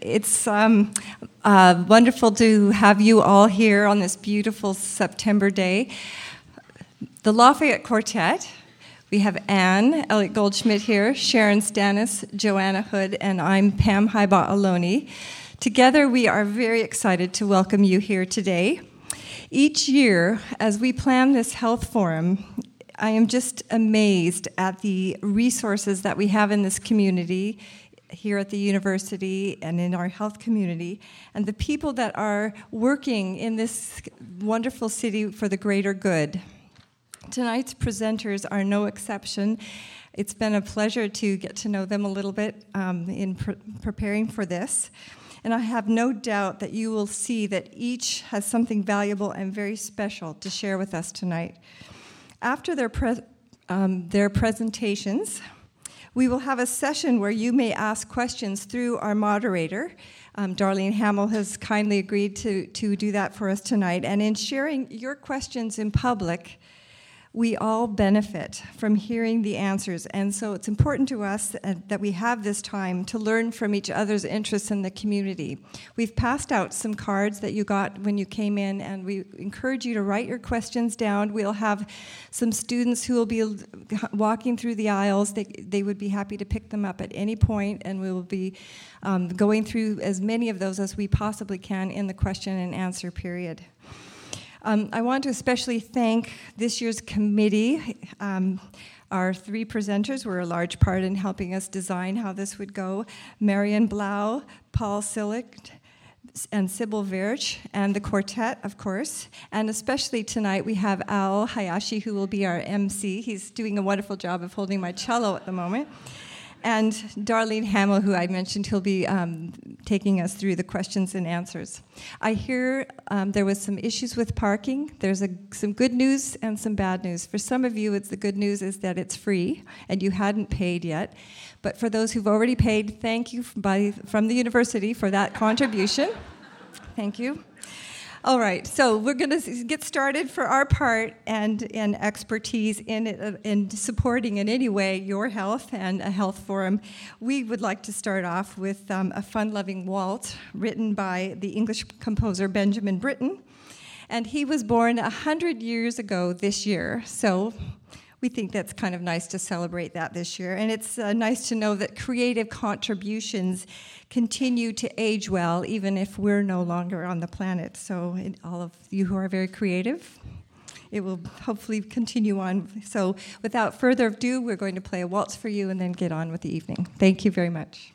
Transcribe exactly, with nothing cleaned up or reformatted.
It's um, uh, wonderful to have you all here on this beautiful September day. The Lafayette Quartet, we have Anne Elliott Goldschmidt here, Sharon Stannis, Joanna Hood, and I'm Pam Haiba Aloni. Together, we are very excited to welcome you here today. Each year, as we plan this health forum, I am just amazed at the resources that we have in this community, here at the university and in our health community, and the people that are working in this wonderful city for the greater good. Tonight's presenters are no exception. It's been a pleasure to get to know them a little bit um, in pre- preparing for this. And I have no doubt that you will see that each has something valuable and very special to share with us tonight. After their, pre- um, their presentations, we will have a session where you may ask questions through our moderator. Um, Darlene Hamill has kindly agreed to, to do that for us tonight. And in sharing your questions in public, we all benefit from hearing the answers. And so it's important to us that we have this time to learn from each other's interests in the community. We've passed out some cards that you got when you came in, and we encourage you to write your questions down. We'll have some students who will be walking through the aisles. They, they would be happy to pick them up at any point, and we will be um, going through as many of those as we possibly can in the question and answer period. Um, I want to especially thank this year's committee. Um, our three presenters were a large part in helping us design how this would go. Marion Blau, Paul Sillick, and Sybil Verch, and the quartet, of course. And especially tonight, we have Al Hayashi, who will be our M C. He's doing a wonderful job of holding my cello at the moment. And Darlene Hamill, who I mentioned, he'll be um, taking us through the questions and answers. I hear um, there was some issues with parking. There's a, some good news and some bad news. For some of you, it's the good news is that it's free, and you hadn't paid yet. But for those who've already paid, thank you from, by, from the university for that contribution. Thank you. All right, so we're going to get started for our part and in expertise in, in supporting in any way your health and a health forum. We would like to start off with um, a fun-loving waltz written by the English composer Benjamin Britten. And he was born one hundred years ago this year, so we think that's kind of nice to celebrate that this year. And it's uh, nice to know that creative contributions continue to age well, even if we're no longer on the planet. So it, all of you who are very creative, it will hopefully continue on. So without further ado, we're going to play a waltz for you and then get on with the evening. Thank you very much.